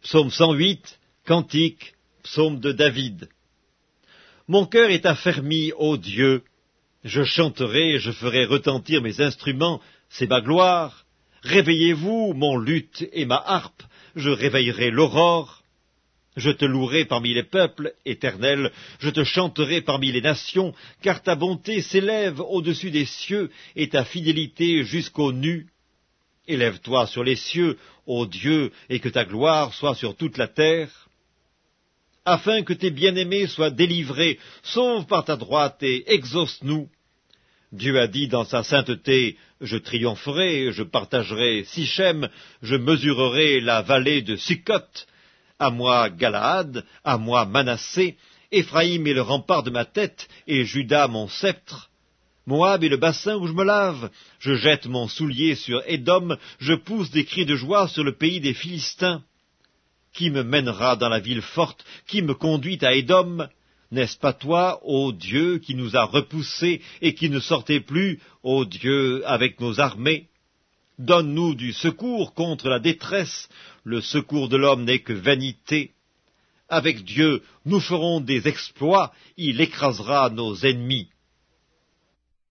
Psaume 108, Cantique, psaume de David. Mon cœur est affermi, ô Dieu. Je chanterai, je ferai retentir mes instruments, c'est ma gloire. Réveillez-vous, mon luth et ma harpe, je réveillerai l'aurore. Je te louerai parmi les peuples, Éternel, je te chanterai parmi les nations, car ta bonté s'élève au-dessus des cieux et ta fidélité jusqu'aux nues. Élève-toi sur les cieux, ô Dieu, et que ta gloire soit sur toute la terre, afin que tes bien-aimés soient délivrés, sauve par ta droite et exauce-nous. Dieu a dit dans sa sainteté, je triompherai, je partagerai Sichem, je mesurerai la vallée de Sukkot. À moi Galaad, à moi Manassé, Éphraïm est le rempart de ma tête, et Juda mon sceptre. Moab est le bassin où je me lave, je jette mon soulier sur Édom, je pousse des cris de joie sur le pays des Philistins. Qui me mènera dans la ville forte, qui me conduit à Édom? N'est-ce pas toi, ô Dieu, qui nous a repoussés et qui ne sortait plus, ô Dieu, avec nos armées? Donne-nous du secours contre la détresse, le secours de l'homme n'est que vanité. Avec Dieu, nous ferons des exploits, il écrasera nos ennemis.